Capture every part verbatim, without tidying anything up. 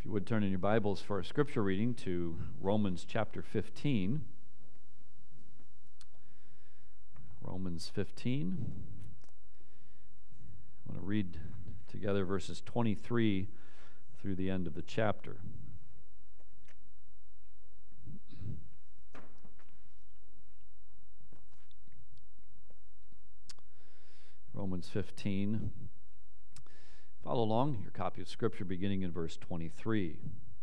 you would turn in your Bibles for a scripture reading to Romans chapter fifteen. Romans fifteen. I want to read together verses twenty-three through the end of the chapter. Romans fifteen. Follow along, your copy of Scripture beginning in verse twenty-three.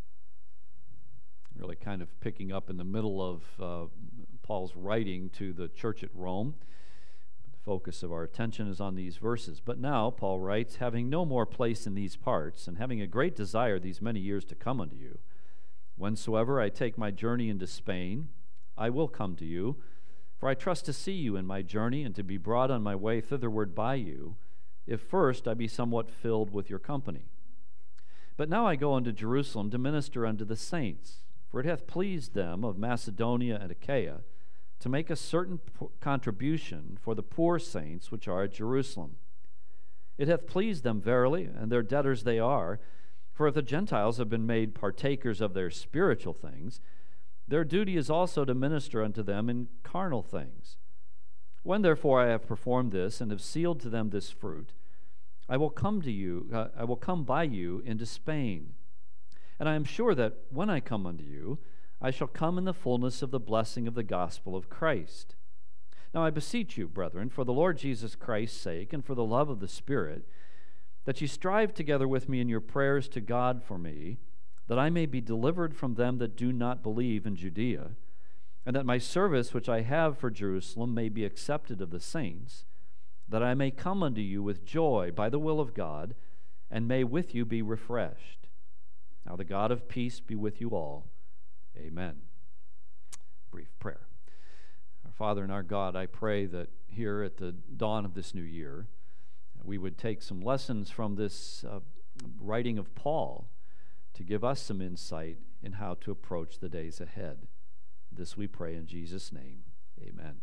Really kind of picking up in the middle of uh, Paul's writing to the church at Rome. The focus of our attention is on these verses. But now, Paul writes, having no more place in these parts, and having a great desire these many years to come unto you, whensoever I take my journey into Spain, I will come to you, for I trust to see you in my journey, and to be brought on my way thitherward by you, if first I be somewhat filled with your company. But now I go unto Jerusalem to minister unto the saints, for it hath pleased them of Macedonia and Achaia to make a certain contribution for the poor saints which are at Jerusalem. It hath pleased them verily, and their debtors they are, for if the Gentiles have been made partakers of their spiritual things, their duty is also to minister unto them in carnal things. When therefore I have performed this, and have sealed to them this fruit, I will come to you, uh, I will come by you into Spain. And I am sure that when I come unto you, I shall come in the fullness of the blessing of the gospel of Christ. Now I beseech you, brethren, for the Lord Jesus Christ's sake, and for the love of the Spirit, that ye strive together with me in your prayers to God for me, that I may be delivered from them that do not believe in Judea, and that my service which I have for Jerusalem may be accepted of the saints, that I may come unto you with joy by the will of God, and may with you be refreshed. Now the God of peace be with you all. Amen. Brief prayer. Our Father and our God, I pray that here at the dawn of this new year, we would take some lessons from this uh, writing of Paul to give us some insight in how to approach the days ahead. This we pray in Jesus' name. Amen.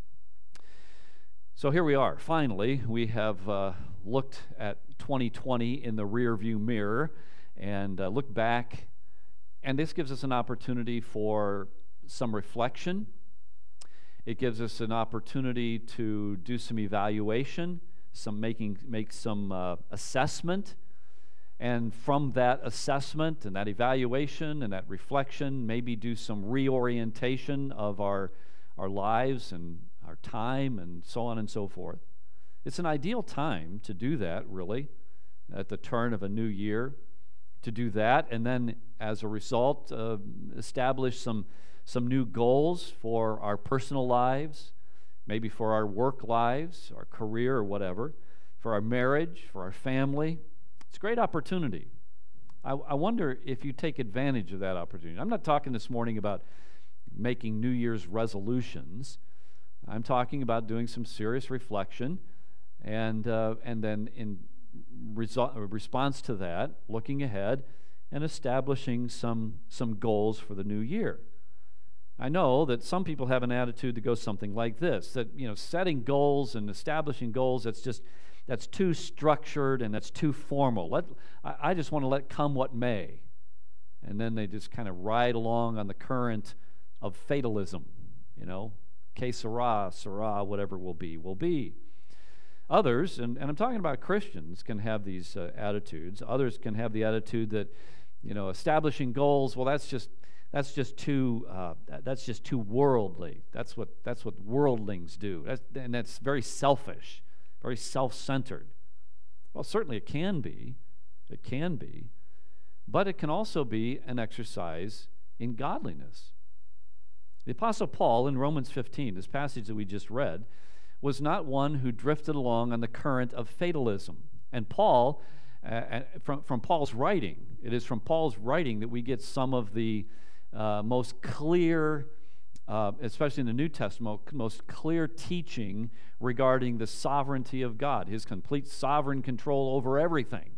So here we are. Finally, we have uh, looked at twenty twenty in the rearview mirror and uh, looked back, and this gives us an opportunity for some reflection. It gives us an opportunity to do some evaluation, some making make some uh, assessment. And from that assessment and that evaluation and that reflection, maybe do some reorientation of our, our lives and our time and so on and so forth. It's an ideal time to do that, really, at the turn of a new year, to do that, and then as a result, uh, establish some, some new goals for our personal lives, maybe for our work lives, our career or whatever, for our marriage, for our family. It's a great opportunity. I, I wonder if you take advantage of that opportunity. I'm not talking this morning about making New Year's resolutions. I'm talking about doing some serious reflection, and uh, and then in reso- response to that, looking ahead and establishing some some goals for the new year. I know that some people have an attitude that goes something like this: that you know, setting goals and establishing goals, that's just That's too structured and that's too formal. Let, I, I just want to let come what may. And then they just kind of ride along on the current of fatalism, you know, que sera, sera, whatever will be, will be. Others, and, and I'm talking about Christians, can have these uh, attitudes. Others can have the attitude that, you know, establishing goals, well, that's just that's just too uh, that's just too worldly. That's what that's what worldlings do, that's, and that's very selfish. Very self-centered. Well, certainly it can be. It can be. But it can also be an exercise in godliness. The Apostle Paul in Romans fifteen, this passage that we just read, was not one who drifted along on the current of fatalism. And Paul, uh, from, from Paul's writing, it is from Paul's writing that we get some of the uh, most clear Uh, especially in the New Testament, most clear teaching regarding the sovereignty of God, his complete sovereign control over everything.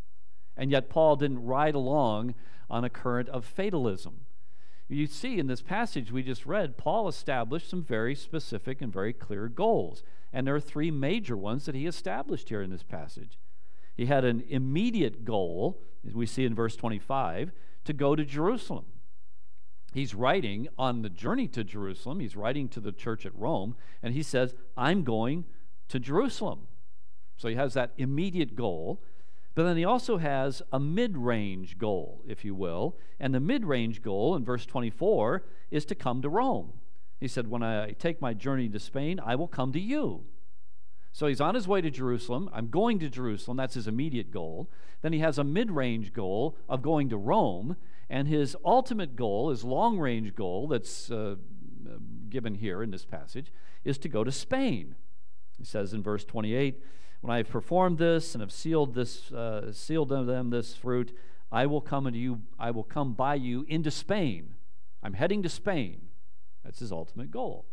And yet Paul didn't ride along on a current of fatalism. You see in this passage we just read, Paul established some very specific and very clear goals. And there are three major ones that he established here in this passage. He had an immediate goal, as we see in verse twenty-five, to go to Jerusalem. He's writing on the journey to Jerusalem. He's writing to the church at Rome, and he says, I'm going to Jerusalem. So he has that immediate goal, but then he also has a mid-range goal, if you will, and the mid-range goal in verse twenty-four is to come to Rome. He said, when I take my journey to Spain, I will come to you. So he's on his way to Jerusalem. I'm going to Jerusalem. That's his immediate goal. Then he has a mid-range goal of going to Rome, and his ultimate goal, his long-range goal that's uh, given here in this passage, is to go to Spain. He says in verse twenty-eight, when I have performed this and have sealed this, uh, sealed unto them this fruit, I will come unto you. I will come by you into Spain. I'm heading to Spain. That's his ultimate goal.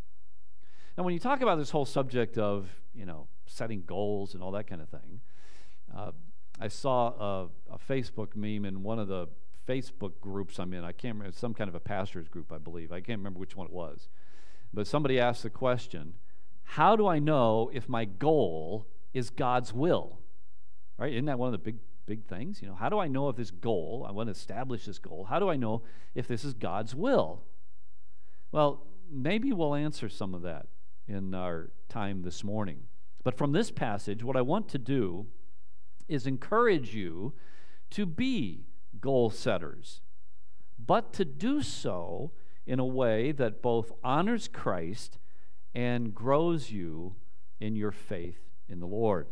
Now, when you talk about this whole subject of, you know, setting goals and all that kind of thing, uh, I saw a, a Facebook meme in one of the Facebook groups I'm in. I can't remember, some kind of a pastor's group, I believe. I can't remember which one it was. But somebody asked the question, how do I know if my goal is God's will? Right? Isn't that one of the big, big things? You know, how do I know if this goal, I want to establish this goal, how do I know if this is God's will? Well, maybe we'll answer some of that in our time this morning. But from this passage, what I want to do is encourage you to be goal setters, but to do so in a way that both honors Christ and grows you in your faith in the Lord.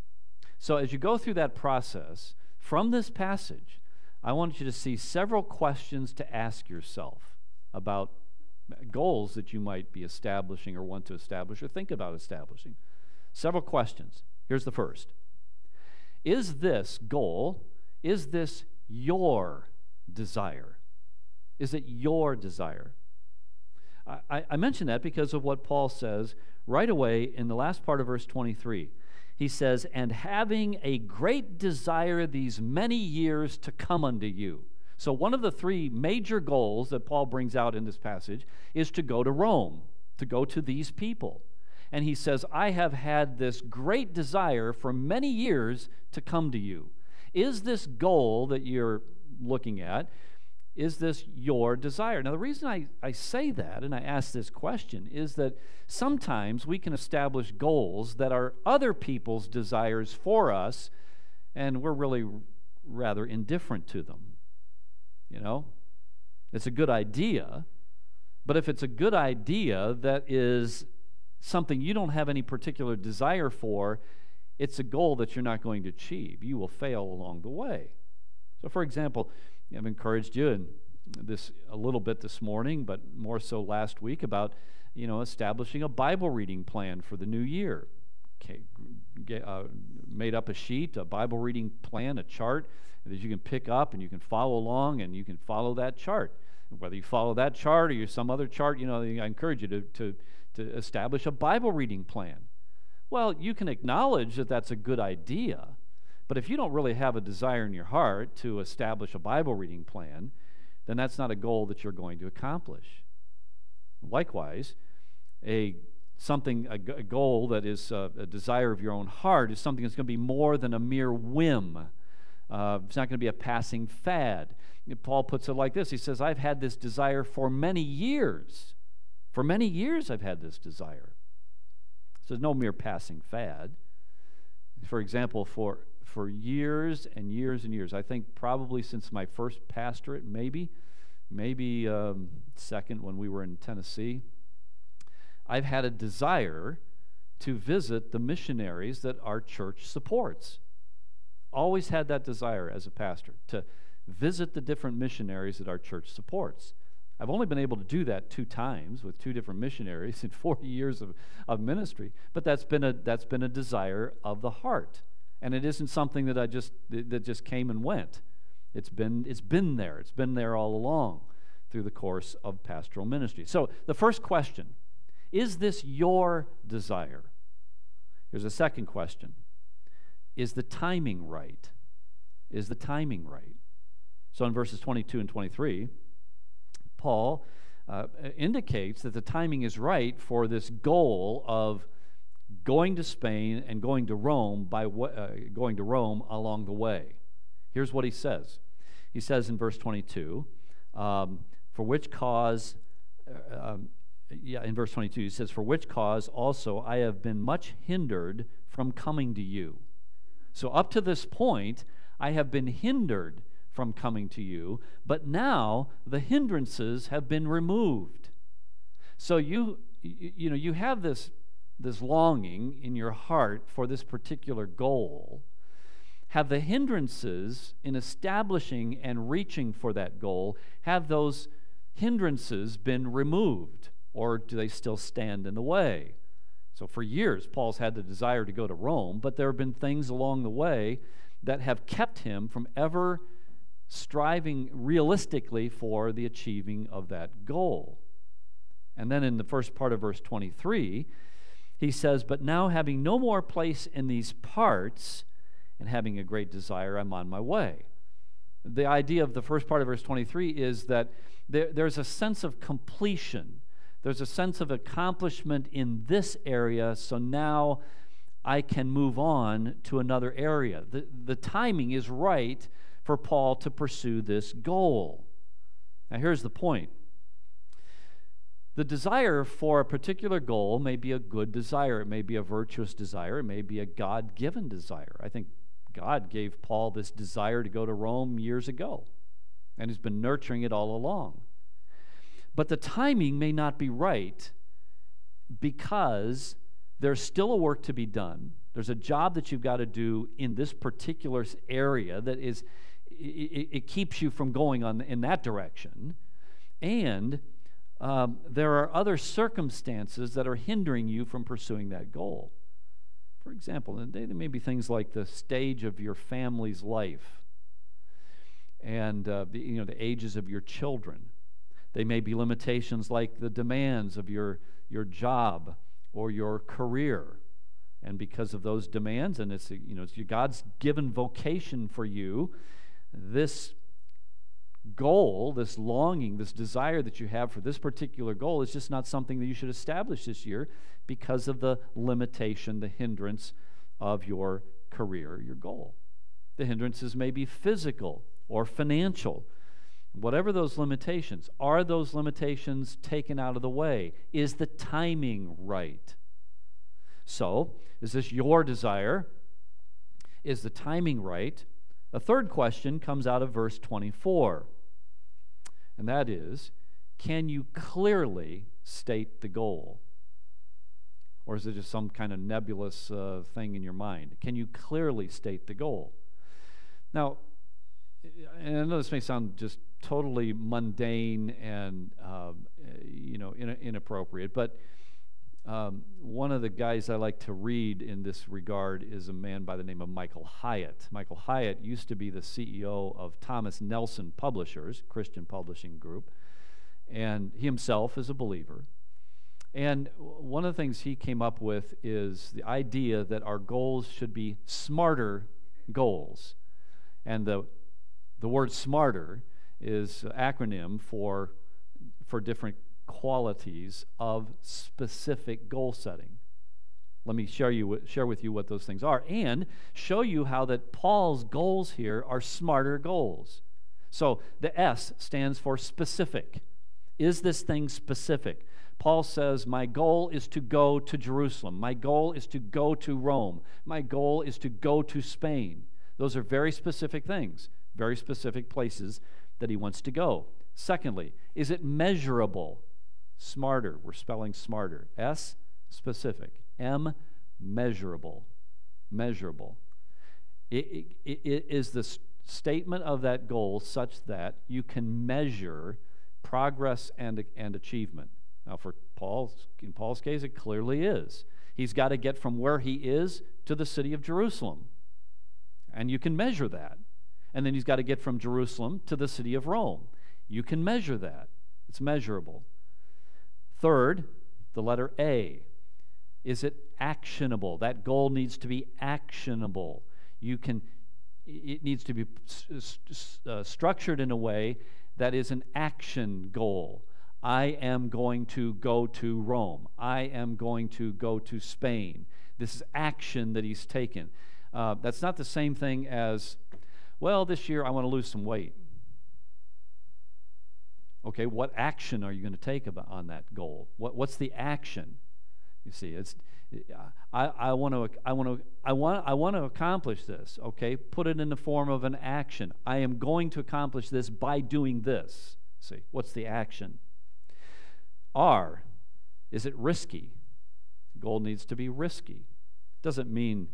So as you go through that process, from this passage, I want you to see several questions to ask yourself about goals that you might be establishing or want to establish or think about establishing. Several questions. Here's the first. Is this goal, is this your desire? Is it your desire? I, I mention that because of what Paul says right away in the last part of verse twenty-three. He says, and having a great desire these many years to come unto you. So one of the three major goals that Paul brings out in this passage is to go to Rome, to go to these people. And he says, I have had this great desire for many years to come to you. Is this goal that you're looking at, is this your desire? Now, the reason I, I say that and I ask this question is that sometimes we can establish goals that are other people's desires for us, and we're really rather indifferent to them. You know, it's a good idea, but if it's a good idea that is something you don't have any particular desire for, it's a goal that you're not going to achieve. You will fail along the way. So, for example, I've encouraged you in this a little bit this morning, but more so last week, about, you know, establishing a Bible reading plan for the new year. Okay, get, uh, made up a sheet, a Bible reading plan, a chart that you can pick up and you can follow along and you can follow that chart. Whether you follow that chart or you some other chart, you know, I encourage you to, to, to establish a Bible reading plan. Well, you can acknowledge that that's a good idea, but if you don't really have a desire in your heart to establish a Bible reading plan, then that's not a goal that you're going to accomplish. Likewise, a something a, a goal that is a, a desire of your own heart is something that's going to be more than a mere whim. Uh, it's not going to be a passing fad. Paul puts it like this. He says, I've had this desire for many years. For many years I've had this desire. So there's no mere passing fad. For example, for, for years and years and years, I think probably since my first pastorate, maybe, maybe um, second when we were in Tennessee, I've had a desire to visit the missionaries that our church supports. Always had that desire as a pastor, to visit the different missionaries that our church supports. I've only been able to do that two times with two different missionaries in forty years of, of ministry, but that's been a that's been a desire of the heart. And it isn't something that I just that just came and went. It's been it's been there. It's been there all along through the course of pastoral ministry. So the first question, is this your desire? Here's a second question. Is the timing right? Is the timing right? So in verses twenty-two and twenty-three, Paul uh, indicates that the timing is right for this goal of going to Spain and going to Rome by uh, going to Rome along the way. Here's what he says. He says in verse twenty-two, um, for which cause, uh, um, yeah, in verse twenty-two, he says, for which cause also I have been much hindered from coming to you. So up to this point, I have been hindered from coming to you, but now the hindrances have been removed. So you, you, you know, you have this, this longing in your heart for this particular goal. Have the hindrances in establishing and reaching for that goal, have those hindrances been removed, or do they still stand in the way? So for years, Paul's had the desire to go to Rome, but there have been things along the way that have kept him from ever striving realistically for the achieving of that goal. And then in the first part of verse twenty-three, he says, but now having no more place in these parts, and having a great desire, I'm on my way. The idea of the first part of verse twenty-three is that there, there's a sense of completion. There's a sense of accomplishment in this area, so now I can move on to another area. The, the timing is right for Paul to pursue this goal. Now here's the point. The desire for a particular goal may be a good desire. It may be a virtuous desire. It may be a God-given desire. I think God gave Paul this desire to go to Rome years ago, and he's been nurturing it all along. But the timing may not be right because there's still a work to be done. There's a job that you've got to do in this particular area that is, it, it keeps you from going on in that direction. And um, there are other circumstances that are hindering you from pursuing that goal. For example, there may be things like the stage of your family's life and uh, the, you know, the ages of your children. They may be limitations like the demands of your, your job or your career. And because of those demands, and it's, you know, it's God's given vocation for you, this goal, this longing, this desire that you have for this particular goal is just not something that you should establish this year because of the limitation, the hindrance of your career, your goal. The hindrances may be physical or financial. Whatever those limitations, are those limitations taken out of the way? Is the timing right? So, is this your desire? Is the timing right? A third question comes out of verse twenty-four, and that is, can you clearly state the goal? Or is it just some kind of nebulous uh, thing in your mind? Can you clearly state the goal? Now, and I know this may sound just totally mundane and um, you know in, inappropriate, but um, one of the guys I like to read in this regard is a man by the name of Michael Hyatt. Michael Hyatt used to be the C E O of Thomas Nelson Publishers, Christian publishing group, and he himself is a believer. And one of the things he came up with is the idea that our goals should be smarter goals. And the the word smarter is an acronym for, for different qualities of specific goal setting. Let me share, you, share with you what those things are and show you how that Paul's goals here are smarter goals. So the S stands for specific. Is this thing specific? Paul says, my goal is to go to Jerusalem. My goal is to go to Rome. My goal is to go to Spain. Those are very specific things, very specific places that he wants to go. Secondly, is it measurable? Smarter, we're spelling smarter. S, specific. M, measurable. Measurable. It, it, it is the statement of that goal such that you can measure progress and, and achievement. Now, for Paul, in Paul's case, it clearly is. He's got to get from where he is to the city of Jerusalem. And you can measure that. And then he's got to get from Jerusalem to the city of Rome. You can measure that. It's measurable. Third, the letter A. Is it actionable? That goal needs to be actionable. You can, it needs to be uh, structured in a way that is an action goal. I am going to go to Rome. I am going to go to Spain. This is action that he's taken. Uh, that's not the same thing as, well, this year I want to lose some weight. Okay, what action are you going to take about, on that goal? What, what's the action? You see, it's I, I want to I want to I want I want to accomplish this. Okay, put it in the form of an action. I am going to accomplish this by doing this. See, what's the action? R, is it risky? The goal needs to be risky. Doesn't mean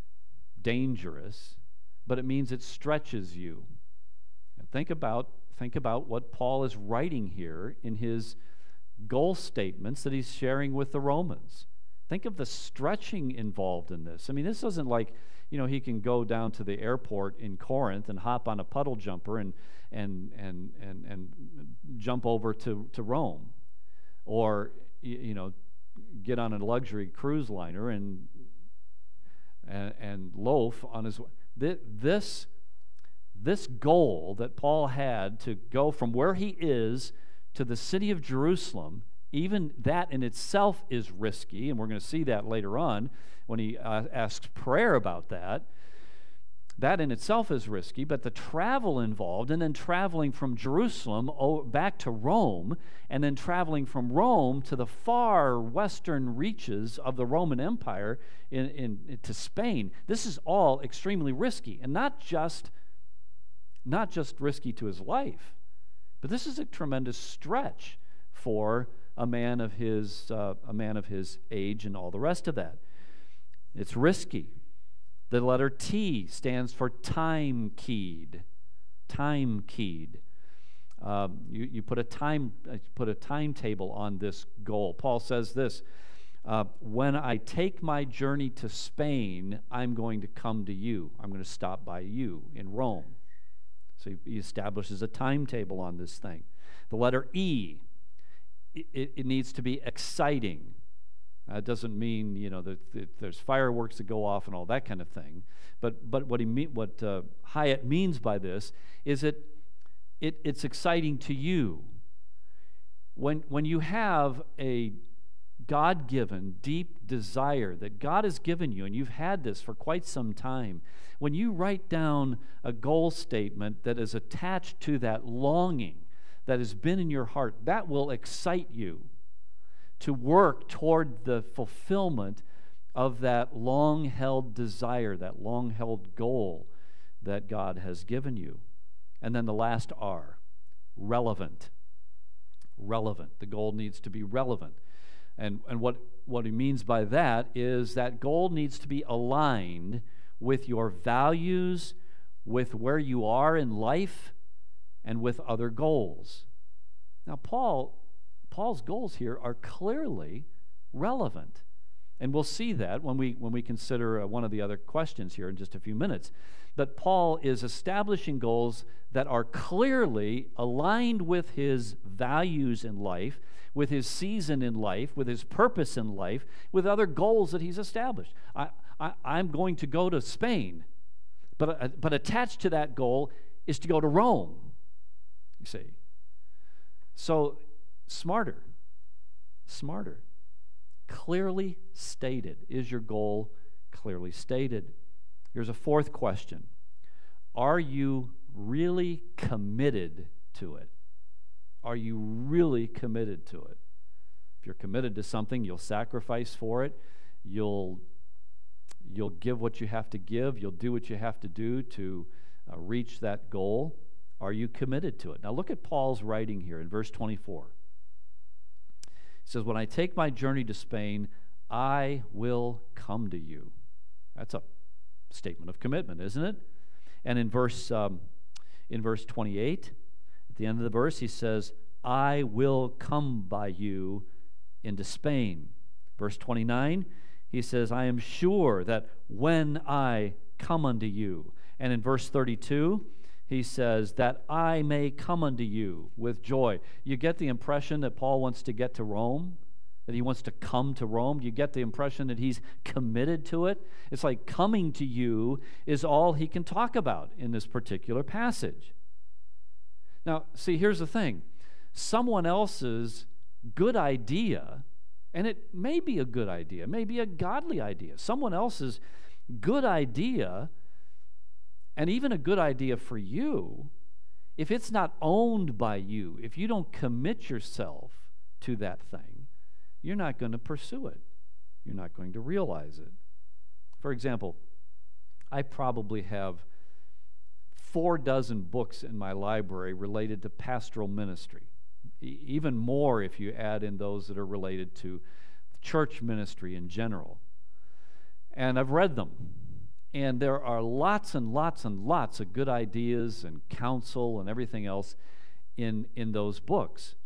dangerous, but it means it stretches you. And think about think about what Paul is writing here in his goal statements that he's sharing with the Romans. Think of the stretching involved in this. I mean, this isn't like, you know, he can go down to the airport in Corinth and hop on a puddle jumper and and and and, and jump over to, to Rome, or you know, get on a luxury cruise liner and and, and loaf on his way. This this goal that Paul had to go from where he is to the city of Jerusalem, even that in itself is risky, and we're going to see that later on when he uh, asks prayer about that. That in itself is risky, but the travel involved, and then traveling from Jerusalem back to Rome, and then traveling from Rome to the far western reaches of the Roman Empire in, in, to Spain, this is all extremely risky, and not just, not just risky to his life, but this is a tremendous stretch for a man of his uh, a man of his age and all the rest of that. It's risky. The letter T stands for time-keyed. Time-keyed. Um, you, you put a time uh, put a timetable on this goal. Paul says this: uh, when I take my journey to Spain, I'm going to come to you. I'm going to stop by you in Rome. So he, he establishes a timetable on this thing. The letter E. It, it needs to be exciting. That doesn't mean, you know, that, that there's fireworks that go off and all that kind of thing. But but what he mean, what uh, Hyatt means by this is that it it's exciting to you. When when you have a God-given deep desire that God has given you, and you've had this for quite some time, when you write down a goal statement that is attached to that longing that has been in your heart, that will excite you to work toward the fulfillment of that long-held desire, that long-held goal that God has given you. And then the last R, relevant. Relevant. The goal needs to be relevant. And, and what, what he means by that is that goal needs to be aligned with your values, with where you are in life, and with other goals. Now, Paul, Paul's goals here are clearly relevant, and we'll see that when we when we consider uh, one of the other questions here in just a few minutes. But Paul is establishing goals that are clearly aligned with his values in life, with his season in life, with his purpose in life, with other goals that he's established. I, I, I'm going to go to Spain, but uh, but attached to that goal is to go to Rome. You see. So, smarter, smarter, clearly stated. Is your goal clearly stated? Here's a fourth question. Are you really committed to it? Are you really committed to it? If you're committed to something, you'll sacrifice for it. You'll, you'll give what you have to give. You'll do what you have to do to uh, reach that goal. Are you committed to it? Now look at Paul's writing here in verse twenty-four. He says, when I take my journey to Spain, I will come to you. That's a statement of commitment, isn't it? And in verse um, in verse twenty-eight, at the end of the verse, he says, I will come by you into Spain. Verse twenty-nine, he says, I am sure that when I come unto you. And in verse thirty-two, he says, that I may come unto you with joy. You get the impression that Paul wants to get to Rome, that he wants to come to Rome. You get the impression that he's committed to it. It's like coming to you is all he can talk about in this particular passage. Now, see, here's the thing. Someone else's good idea And it may be a good idea, it may be a godly idea, someone else's good idea, and even a good idea for you. If it's not owned by you, if you don't commit yourself to that thing, you're not going to pursue it. You're not going to realize it. For example, I probably have four dozen books in my library related to pastoral ministry, e- even more if you add in those that are related to church ministry in general. And I've read them. And there are lots and lots and lots of good ideas and counsel and everything else in, in those books.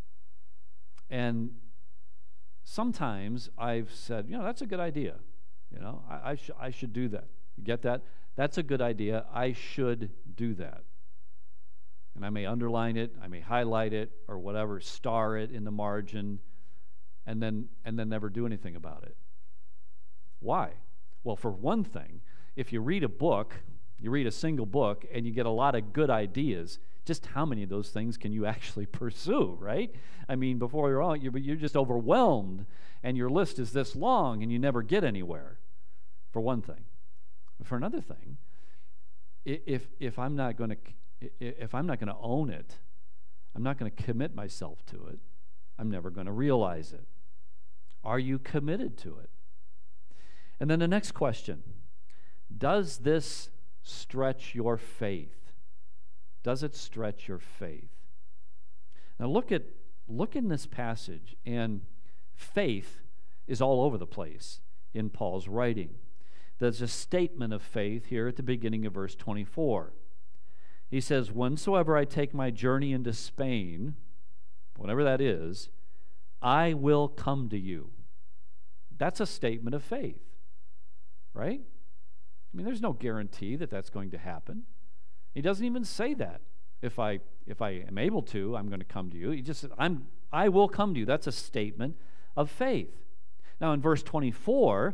And sometimes I've said, you know, that's a good idea. You know, I, I, sh- I should do that. You get that? That's a good idea. I should do that. And I may underline it, I may highlight it, or whatever, star it in the margin, and then and then never do anything about it. Why? Well, for one thing, if you read a book, you read a single book, and you get a lot of good ideas, just how many of those things can you actually pursue, right? I mean, before you're on, you're, you're just overwhelmed, and your list is this long, and you never get anywhere, for one thing. For another thing, if if I'm not going to if I'm not going to own it, I'm not going to commit myself to it, I'm never going to realize it. Are you committed to it? And then the next question, does this stretch your faith? Does it stretch your faith? Now look at look in this passage, and faith is all over the place in Paul's writing. There's a statement of faith here at the beginning of verse twenty-four. He says, "Whensoever I take my journey into Spain," whatever that is, "I will come to you." That's a statement of faith, right? I mean, there's no guarantee that that's going to happen. He doesn't even say that. If I if I am able to, I'm going to come to you. He just said, I'm I will come to you. That's a statement of faith. Now in verse twenty-four,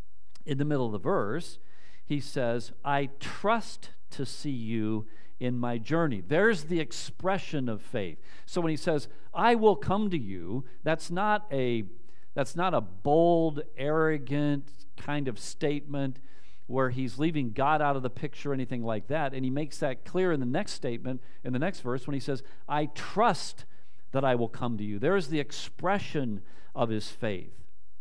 in the middle of the verse, he says, "I trust to see you in my journey." There's the expression of faith. So when he says, "I will come to you," that's not a that's not a bold, arrogant kind of statement where he's leaving God out of the picture or anything like that. And he makes that clear in the next statement, in the next verse, when he says, "I trust that I will come to you." There's the expression of his faith.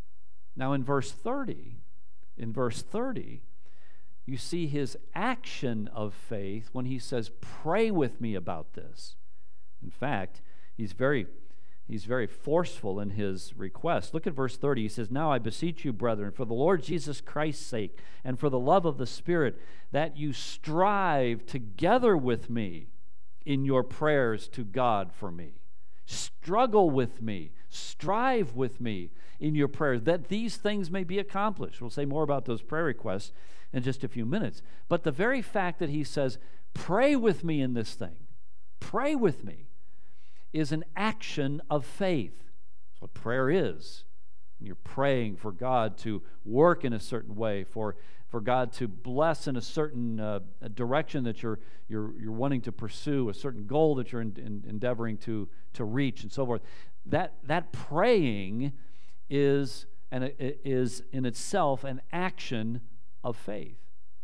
Now in verse thirty, in verse thirty, you see his action of faith when he says, "Pray with me about this." In fact, he's very he's very forceful in his request. Look at verse thirty. He says, "Now I beseech you, brethren, for the Lord Jesus Christ's sake, and for the love of the Spirit, that you strive together with me in your prayers to God for me." Struggle with me, strive with me in your prayers, that these things may be accomplished. We'll say more about those prayer requests in just a few minutes. But the very fact that he says, "Pray with me in this thing," pray with me, is an action of faith. That's what prayer is. And you're praying for God to work in a certain way, for, for God to bless in a certain uh, a direction that you're, you're, you're wanting to pursue, a certain goal that you're in, in, endeavoring to, to reach, and so forth. That, that praying is, and it is in itself an action of faith.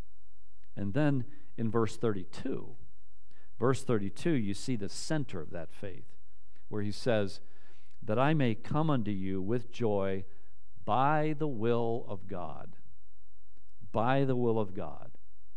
And then in verse thirty-two, verse thirty-two, you see the center of that faith, where he says, "That I may come unto you with joy by the will of God." By the will of God.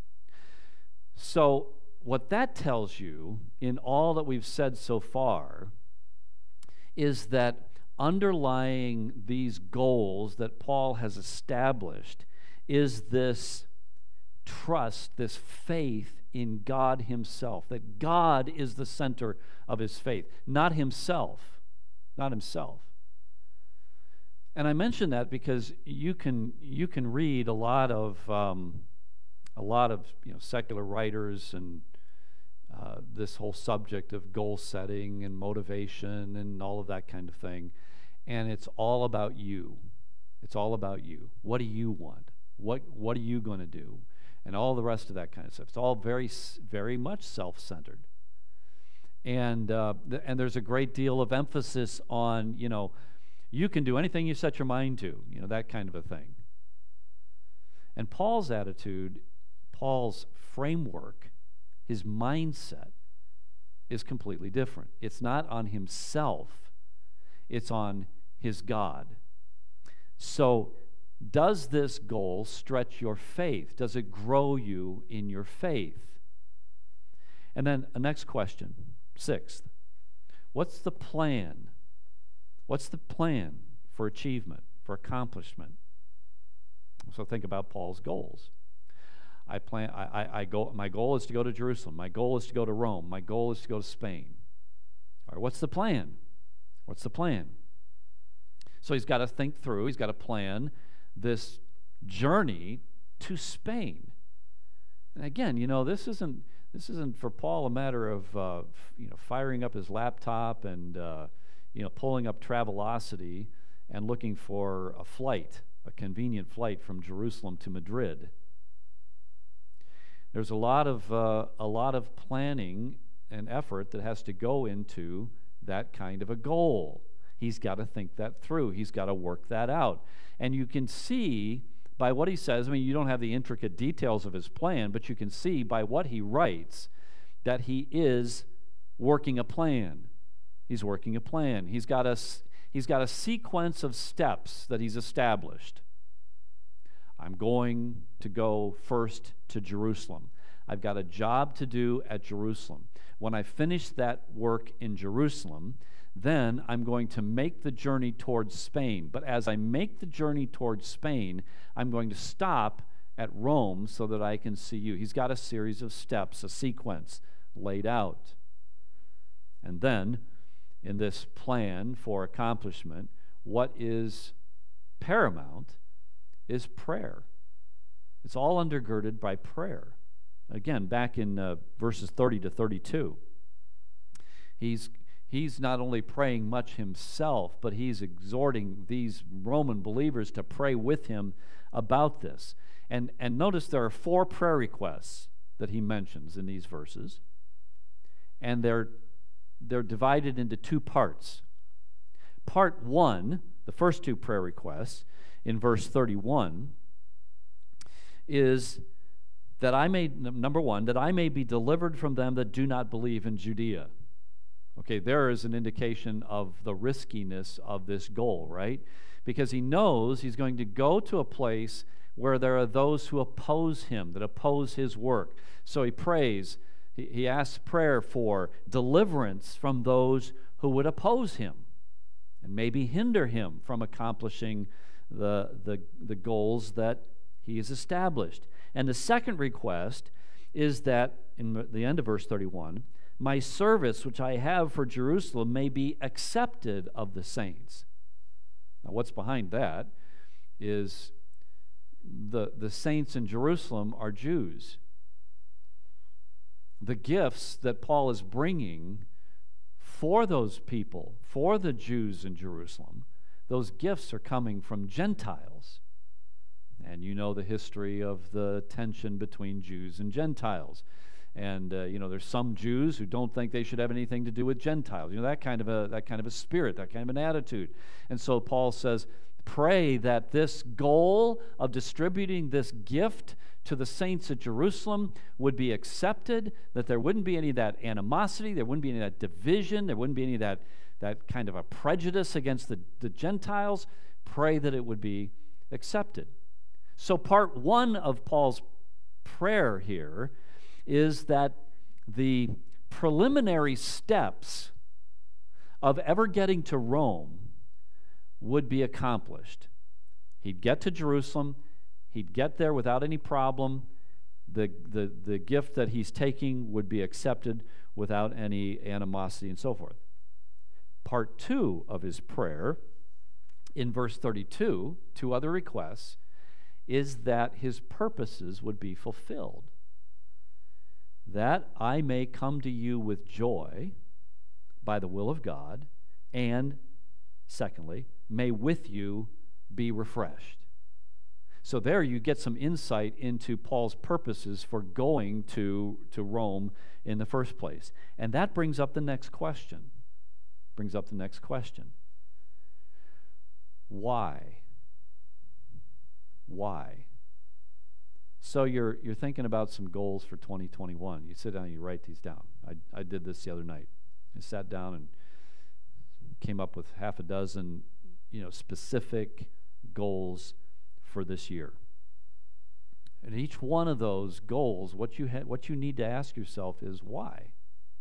So what that tells you in all that we've said so far is that underlying these goals that Paul has established is this trust, this faith in God himself, that God is the center of his faith, not himself, not himself. And I mention that because you can you can read a lot of um, a lot of you know secular writers and uh, this whole subject of goal setting and motivation and all of that kind of thing, and it's all about you. It's all about you. What do you want? What what are you going to do? And all the rest of that kind of stuff. It's all very very much self-centered. And uh, th- and there's a great deal of emphasis on you know. You can do anything you set your mind to, you know, that kind of a thing. And Paul's attitude, Paul's framework, his mindset is completely different. It's not on himself, it's on his God. So, does this goal stretch your faith? Does it grow you in your faith? And then a next question, sixth. What's the plan? What's the plan for achievement, for accomplishment? So think about Paul's goals. I plan. I, I, I go. My goal is to go to Jerusalem. My goal is to go to Rome. My goal is to go to Spain. All right. What's the plan? What's the plan? So he's got to think through. He's got to plan this journey to Spain. And again, you know, this isn't this isn't for Paul a matter of uh, f- you know firing up his laptop and uh, you know pulling up Travelocity and looking for a flight, a convenient flight from Jerusalem to Madrid. There's a lot of uh, a lot of planning and effort that has to go into that kind of a goal. He's got to think that through. He's got to work that out. And you can see by what he says, I mean, you don't have the intricate details of his plan, but you can see by what he writes that he is working a plan. He's working a plan. He's got a, he's got a sequence of steps that he's established. I'm going to go first to Jerusalem. I've got a job to do at Jerusalem. When I finish that work in Jerusalem, then I'm going to make the journey towards Spain. But as I make the journey towards Spain, I'm going to stop at Rome so that I can see you. He's got a series of steps, a sequence laid out. And then, in this plan for accomplishment, what is paramount is prayer. It's all undergirded by prayer. Again, back in uh, verses thirty to thirty-two, he's he's not only praying much himself, but he's exhorting these Roman believers to pray with him about this. And, and notice there are four prayer requests that he mentions in these verses, and they're, they're divided into two parts. Part one, the first two prayer requests, in verse thirty-one, is that I may, number one, that I may be delivered from them that do not believe in Judea. Okay, there is an indication of the riskiness of this goal, right? Because he knows he's going to go to a place where there are those who oppose him, that oppose his work. So he prays, he, he asks prayer for deliverance from those who would oppose him and maybe hinder him from accomplishing the, the, the goals that he has established. And the second request is that, in the end of verse thirty-one, my service which I have for Jerusalem may be accepted of the saints. Now, what's behind that is the, the saints in Jerusalem are Jews. The gifts that Paul is bringing for those people, for the Jews in Jerusalem, those gifts are coming from Gentiles. And you know the history of the tension between Jews and Gentiles. And uh, you know, there's some Jews who don't think they should have anything to do with Gentiles. You know, that kind of a that kind of a spirit, that kind of an attitude. And so Paul says, pray that this goal of distributing this gift to the saints at Jerusalem would be accepted, that there wouldn't be any of that animosity, there wouldn't be any of that division, there wouldn't be any of that, that kind of a prejudice against the, the Gentiles. Pray that it would be accepted. So part one of Paul's prayer here is that the preliminary steps of ever getting to Rome would be accomplished. He'd get to Jerusalem, he'd get there without any problem, the, the, the gift that he's taking would be accepted without any animosity and so forth. Part two of his prayer, in verse thirty-two, two other requests, is that his purposes would be fulfilled. That I may come to you with joy by the will of God, and secondly, may with you be refreshed. So there you get some insight into Paul's purposes for going to, to Rome in the first place. And that brings up the next question. Brings up the next question. Why? Why? So you're you're thinking about some goals for twenty twenty-one. You sit down and you write these down. I, I did this the other night. I sat down and came up with half a dozen, you know, specific goals for this year. And each one of those goals, what you ha- what you need to ask yourself is why?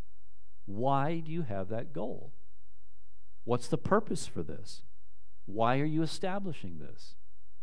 Why do you have that goal? What's the purpose for this? Why are you establishing this?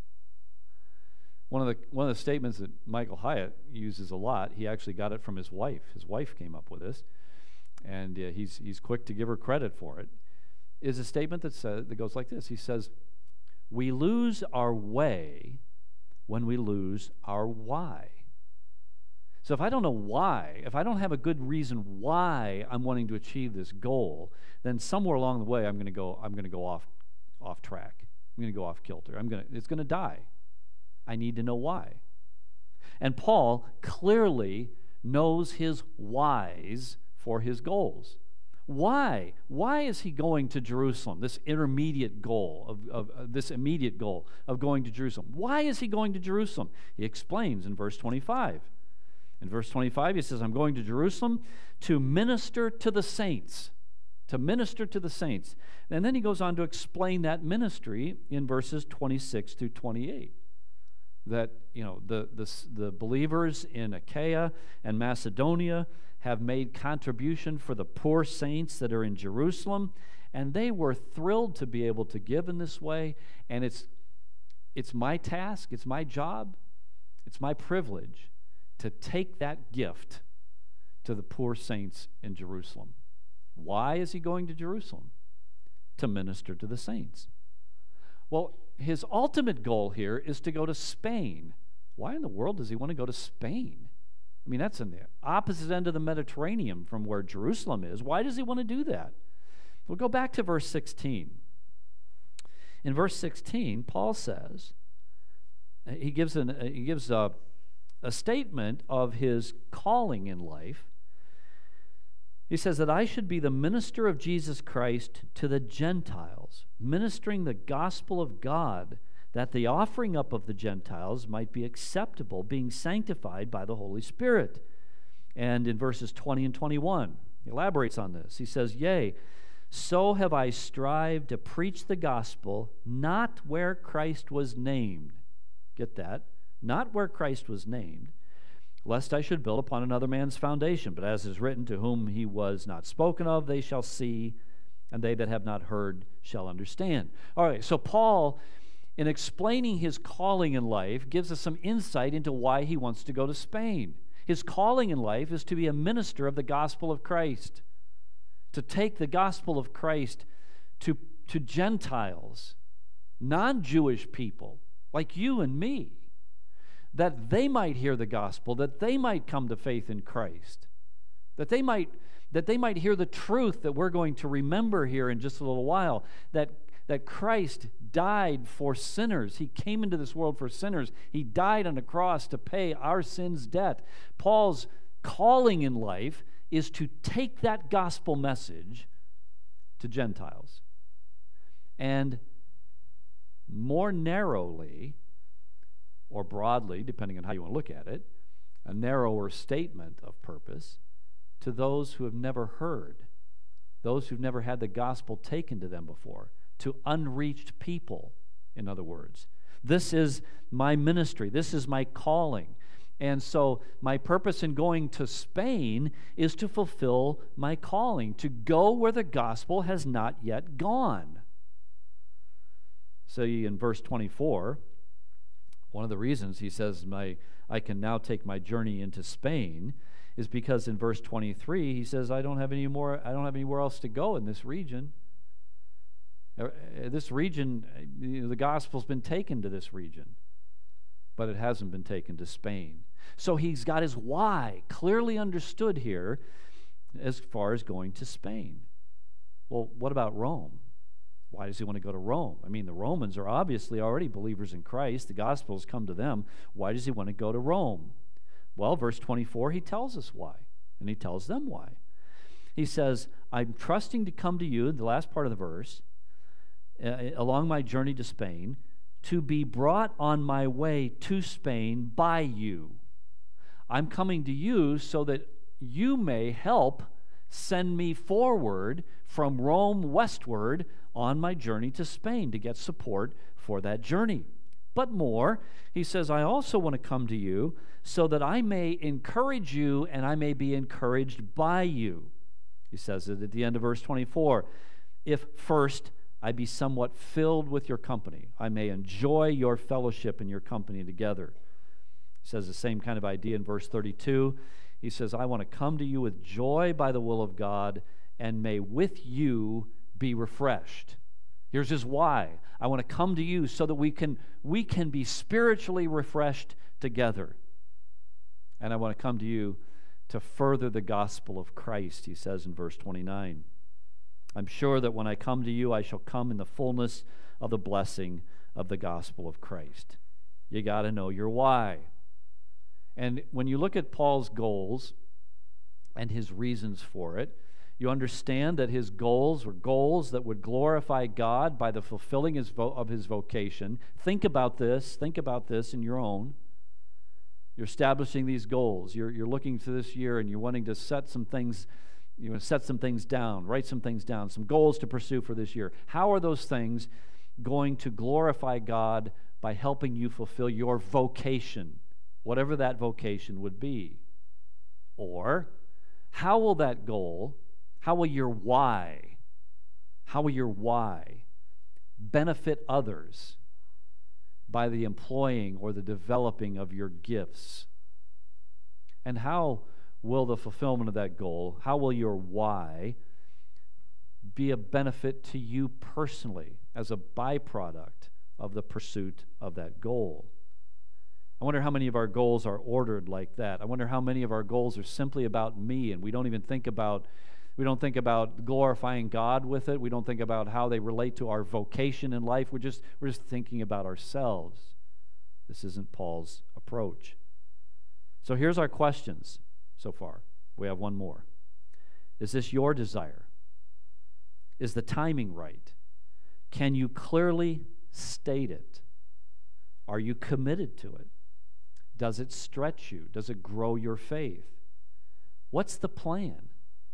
One of the one of the statements that Michael Hyatt uses a lot, he actually got it from his wife. His wife came up with this, and uh, he's he's quick to give her credit for it. Is a statement that says that goes like this. He says, "We lose our way when we lose our why." So if I don't know why, if I don't have a good reason why I'm wanting to achieve this goal, then somewhere along the way I'm going to go I'm going to go off off track. I'm going to go off kilter. I'm going to it's going to die. I need to know why. And Paul clearly knows his whys for his goals. Why? Why is he going to Jerusalem, this intermediate goal, of, of uh, this immediate goal of going to Jerusalem? Why is he going to Jerusalem? He explains in verse twenty-five. In verse twenty-five, he says, I'm going to Jerusalem to minister to the saints. To minister to the saints. And then he goes on to explain that ministry in verses twenty-six through twenty-eight. That, you know, the, the, the believers in Achaia and Macedonia have made contribution for the poor saints that are in Jerusalem, and they were thrilled to be able to give in this way, and it's it's my task, it's my job, it's my privilege to take that gift to the poor saints in Jerusalem. Why is he going to Jerusalem? To minister to the saints. Well, his ultimate goal here is to go to Spain. Why in the world does he want to go to Spain? I mean, that's in the opposite end of the Mediterranean from where Jerusalem is. Why does he want to do that? We'll go back to verse sixteen. In verse sixteen, Paul says, he gives, an, he gives a, a statement of his calling in life. He says that I should be the minister of Jesus Christ to the Gentiles, ministering the gospel of God, that the offering up of the Gentiles might be acceptable, being sanctified by the Holy Spirit. And in verses twenty and twenty-one, he elaborates on this. He says, Yea, so have I strived to preach the gospel, not where Christ was named. Get that? Not where Christ was named, lest I should build upon another man's foundation. But as is written, to whom he was not spoken of, they shall see, and they that have not heard shall understand. All right, so Paul, in explaining his calling in life, gives us some insight into why he wants to go to Spain. His calling in life is to be a minister of the gospel of Christ, to take the gospel of Christ to, to Gentiles, non-Jewish people like you and me, that they might hear the gospel, that they might come to faith in Christ, that they might that they might hear the truth that we're going to remember here in just a little while, that, that Christ died for sinners. He came into this world for sinners. He died on the cross to pay our sins' debt. Paul's calling in life is to take that gospel message to Gentiles. And more narrowly, or broadly, depending on how you want to look at it, a narrower statement of purpose, to those who have never heard, those who've never had the gospel taken to them before, to unreached people, in other words. This is my ministry. This is my calling. And so my purpose in going to Spain is to fulfill my calling, to go where the gospel has not yet gone. So in verse twenty-four, one of the reasons he says my I can now take my journey into Spain is because in verse twenty-three he says I don't have any more I don't have anywhere else to go in this region. This region, you know, the gospel's been taken to this region, but it hasn't been taken to Spain. So he's got his why clearly understood here as far as going to Spain. Well, what about Rome? Why does he want to go to Rome? I mean, the Romans are obviously already believers in Christ. The gospel has come to them. Why does he want to go to Rome? Well, verse twenty-four, he tells us why, and he tells them why. He says, I'm trusting to come to you, the last part of the verse, uh, along my journey to Spain, to be brought on my way to Spain by you. I'm coming to you so that you may help send me forward from Rome westward on my journey to Spain to get support for that journey. But more, he says, I also want to come to you so that I may encourage you and I may be encouraged by you. He says it at the end of verse twenty-four. If first I be somewhat filled with your company, I may enjoy your fellowship and your company together. He says the same kind of idea in verse thirty-two. He says, I want to come to you with joy by the will of God, and may with you be refreshed. Here's his why. I want to come to you so that we can, we can be spiritually refreshed together. And I want to come to you to further the gospel of Christ, he says in verse twenty-nine. I'm sure that when I come to you, I shall come in the fullness of the blessing of the gospel of Christ. You got to know your why. And when you look at Paul's goals and his reasons for it, you understand that his goals were goals that would glorify God by the fulfilling his vo- of his vocation. Think about this. Think about this in your own. You're establishing these goals. You're, you're looking to this year and you're wanting to set some things, you know, set some things down, write some things down, some goals to pursue for this year. How are those things going to glorify God by helping you fulfill your vocation, whatever that vocation would be? Or how will that goal, how will your why, how will your why benefit others by the employing or the developing of your gifts? And how will the fulfillment of that goal, how will your why be a benefit to you personally as a byproduct of the pursuit of that goal? I wonder how many of our goals are ordered like that. I wonder how many of our goals are simply about me, and we don't even think about we don't think about glorifying God with it. We don't think about how they relate to our vocation in life. We're just we're just thinking about ourselves. This isn't Paul's approach. So here's our questions so far. We have one more. Is this your desire? Is the timing right? Can you clearly state it? Are you committed to it? Does it stretch you? Does it grow your faith? What's the plan?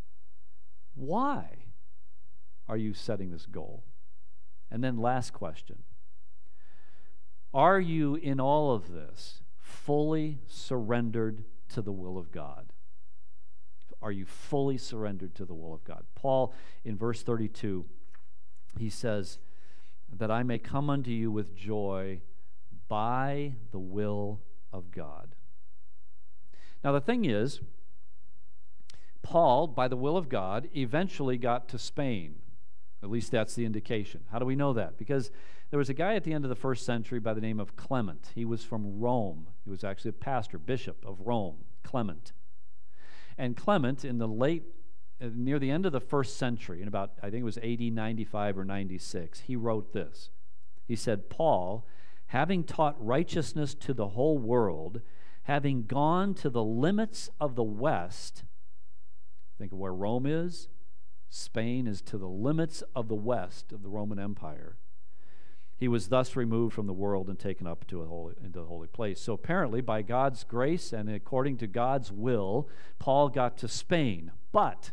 Why are you setting this goal? And then last question. Are you in all of this fully surrendered to the will of God? Are you fully surrendered to the will of God? Paul, in verse thirty-two, he says, that I may come unto you with joy by the will of God. Now the thing is, Paul, by the will of God, eventually got to Spain. At least that's the indication. How do we know that? Because there was a guy at the end of the first century by the name of Clement. He was from Rome. He was actually a pastor, bishop of Rome, Clement. And Clement, in the late, uh, near the end of the first century, in about, I think it was A D ninety-five or ninety-six, he wrote this. He said, Paul, having taught righteousness to the whole world, having gone to the limits of the west, think of where Rome is. Spain is to the limits of the west of the Roman Empire. He was thus removed from the world and taken up to a holy, into the holy place. So apparently, by God's grace and according to God's will, Paul got to Spain. But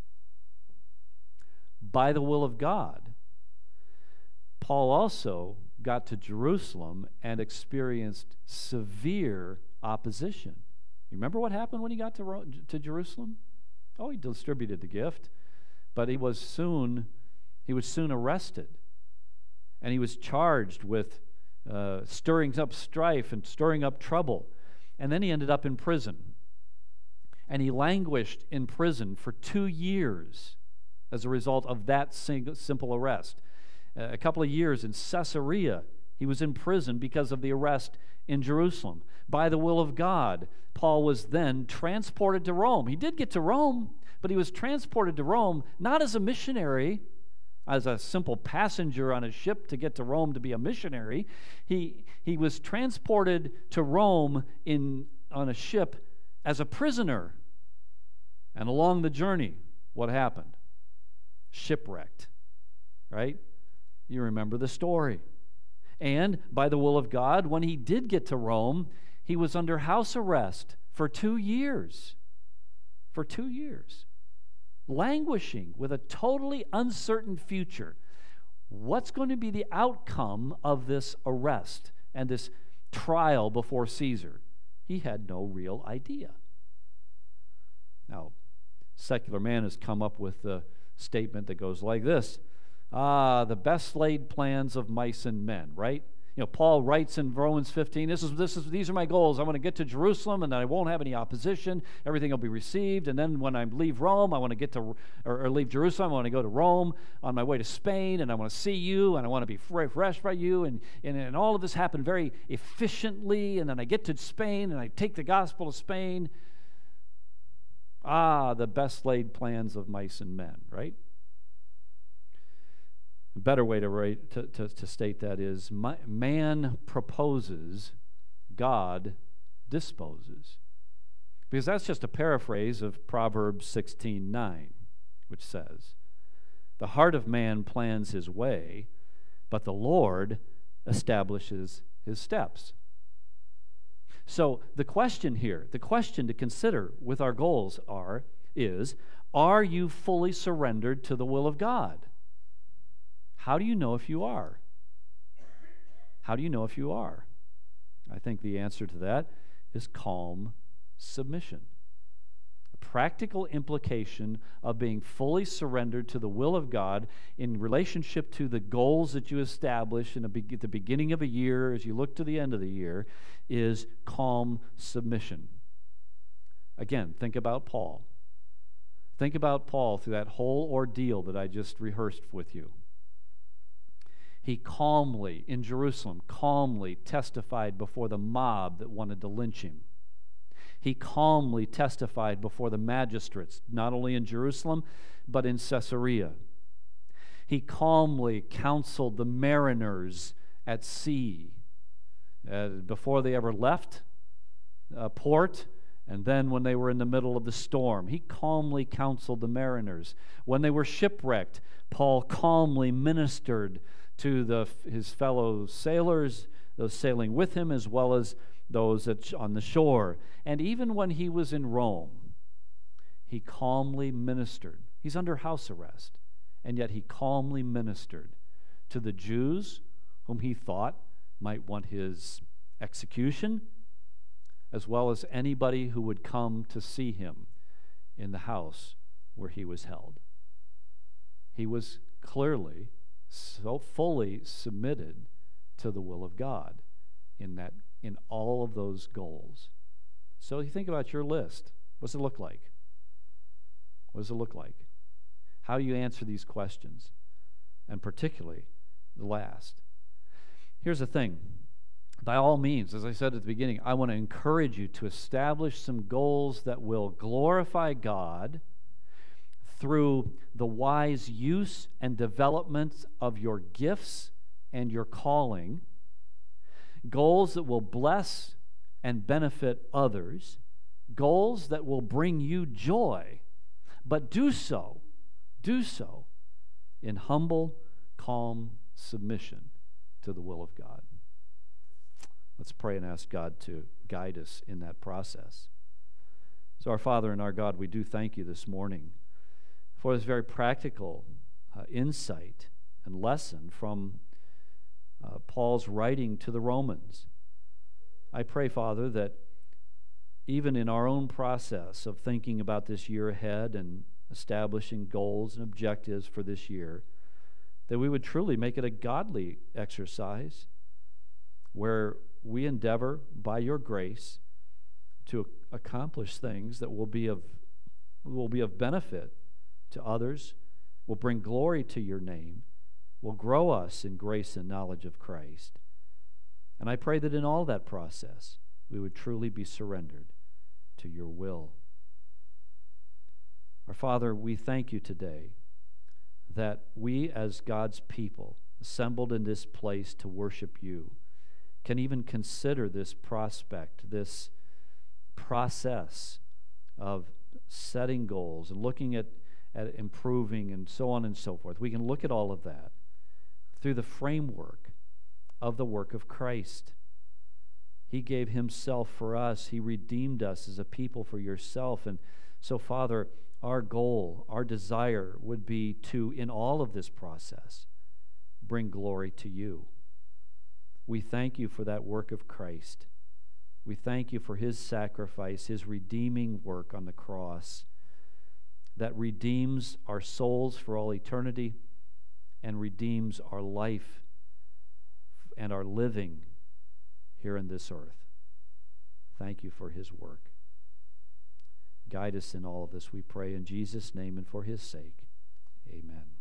by the will of God, Paul also got to Jerusalem and experienced severe opposition. You remember what happened when he got to, Ro- to Jerusalem? Oh, he distributed the gift, but he was soon he was soon arrested, and he was charged with uh, stirring up strife and stirring up trouble, and then he ended up in prison, and he languished in prison for two years as a result of that sing- simple arrest. Uh, a couple of years in Caesarea, he was in prison because of the arrest in Jerusalem. By the will of God, Paul was then transported to Rome. He did get to Rome, but he was transported to Rome not as a missionary, as a simple passenger on a ship to get to Rome to be a missionary. He, he was transported to Rome in, on a ship as a prisoner. And along the journey, what happened? Shipwrecked, right? You remember the story. And by the will of God, when he did get to Rome, he was under house arrest for two years. For two years. Languishing with a totally uncertain future. What's going to be the outcome of this arrest and this trial before Caesar? He had no real idea. Now, secular man has come up with a statement that goes like this. Ah, the best laid plans of mice and men, right? You know, Paul writes in Romans fifteen, this is, this is, these are my goals. I want to get to Jerusalem, and then I won't have any opposition. Everything will be received. And then when I leave Rome, I want to get to, or, or leave Jerusalem, I want to go to Rome on my way to Spain, and I want to see you, and I want to be refreshed by you. And, and, and all of this happened very efficiently. And then I get to Spain, and I take the gospel to Spain. Ah, the best laid plans of mice and men, right? A better way to, write, to, to, to state that is, man proposes, God disposes. Because that's just a paraphrase of Proverbs sixteen nine, which says, the heart of man plans his way, but the Lord establishes his steps. So the question here, the question to consider with our goals are, is, are you fully surrendered to the will of God? How do you know if you are? How do you know if you are? I think the answer to that is calm submission. A practical implication of being fully surrendered to the will of God in relationship to the goals that you establish in a be- at the beginning of a year, as you look to the end of the year, is calm submission. Again, think about Paul. Think about Paul through that whole ordeal that I just rehearsed with you. He calmly, in Jerusalem, calmly testified before the mob that wanted to lynch him. He calmly testified before the magistrates, not only in Jerusalem, but in Caesarea. He calmly counseled the mariners at sea uh, before they ever left uh, port, and then when they were in the middle of the storm. He calmly counseled the mariners. When they were shipwrecked, Paul calmly ministered to the, his fellow sailors, those sailing with him, as well as those at, on the shore. And even when he was in Rome, he calmly ministered. He's under house arrest, and yet he calmly ministered to the Jews whom he thought might want his execution, as well as anybody who would come to see him in the house where he was held. He was clearly so fully submitted to the will of God in that, in all of those goals. So you think about your list. What does it look like? What does it look like? How do you answer these questions? And particularly the last. Here's the thing. By all means, as I said at the beginning, I want to encourage you to establish some goals that will glorify God through the wise use and development of your gifts and your calling, goals that will bless and benefit others, goals that will bring you joy, but do so, do so in humble, calm submission to the will of God. Let's pray and ask God to guide us in that process. So our Father and our God, we do thank you this morning for this very practical uh, insight and lesson from uh, Paul's writing to the Romans. I pray, Father, that even in our own process of thinking about this year ahead and establishing goals and objectives for this year, that we would truly make it a godly exercise where we endeavor by your grace to accomplish things that will be of will be of benefit to others, will bring glory to your name, will grow us in grace and knowledge of Christ. And I pray that in all that process, we would truly be surrendered to your will. Our Father, we thank you today that we as God's people, assembled in this place to worship you, can even consider this prospect, this process of setting goals and looking at, at improving and so on and so forth. We can look at all of that through the framework of the work of Christ. He gave himself for us. He redeemed us as a people for yourself. And so, Father, our goal, our desire would be to, in all of this process, bring glory to you. We thank you for that work of Christ. We thank you for his sacrifice, his redeeming work on the cross that redeems our souls for all eternity and redeems our life and our living here in this earth. Thank you for his work. Guide us in all of this, we pray in Jesus' name and for his sake. Amen.